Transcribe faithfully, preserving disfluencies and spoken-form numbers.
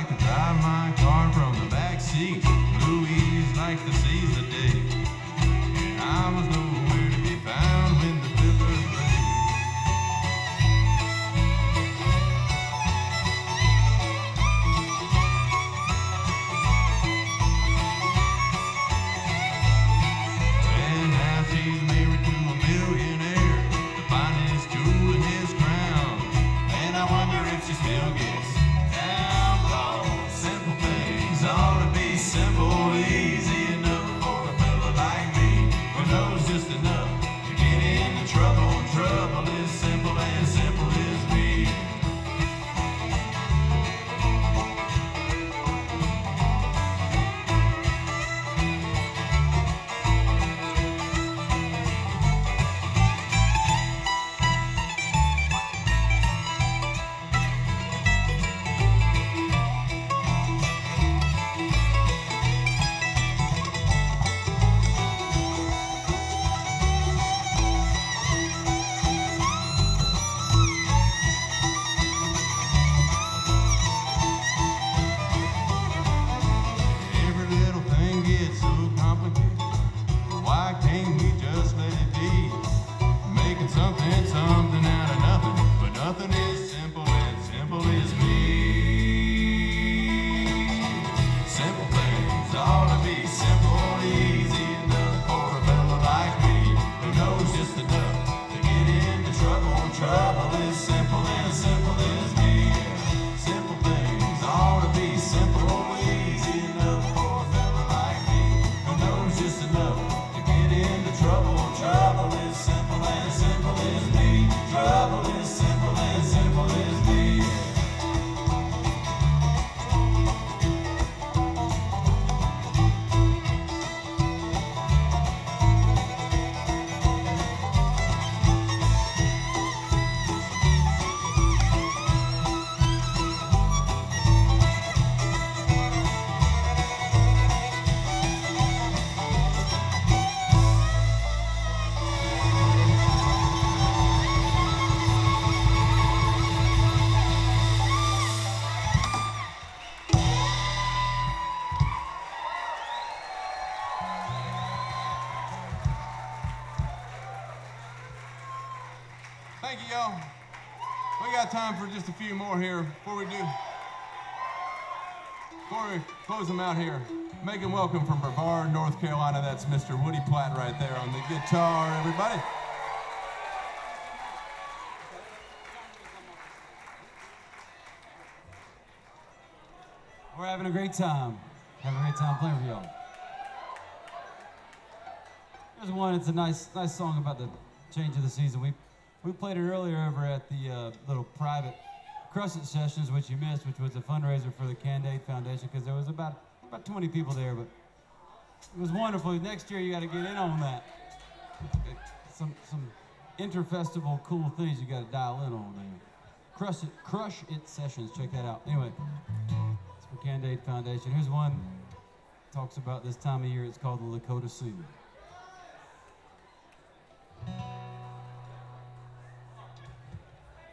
could drive my car from the back seat. Louise likes to seize the day. And I was nowhere to be found when the fiddler played. And now she's married to a millionaire, the finest jewel in his crown. And I wonder if she still gets down low. Simple things ought to be simple, easy enough for a fella like me who knows just enough to get into trouble. Trouble is simple and simple is me. Every little thing gets so complicated. Why can't we just let it be? Making something, something out of nothing. But nothing is simple and simple is me. Simple things ought to be simple, easy enough for a fella like me who knows just enough to get into trouble. Trouble is simple and simple is me. Simple things ought to be simple, easy enough for a fella like me who knows just enough to get into trouble. Trouble is simple and simple is me. Trouble is simple and simple is me. Thank you, y'all. We got time for just a few more here before we do. Before we close them out here, making welcome from Brevard, North Carolina. That's Mister Woody Platt right there on the guitar, everybody. We're having a great time. Having a great time playing for y'all. Here's one. It's a nice, nice song about the change of the season. We we played it earlier over at the uh, little private Crescent Sessions, which you missed, which was a fundraiser for the Candide Foundation, because there was about about twenty people there, but it was wonderful. Next year you got to get in on that. Some some interfestival cool things you got to dial in on there. Crush it, Crush It Sessions. Check that out. Anyway, it's for Candide Foundation. Here's one talks about this time of year. It's called the Lakota Sioux.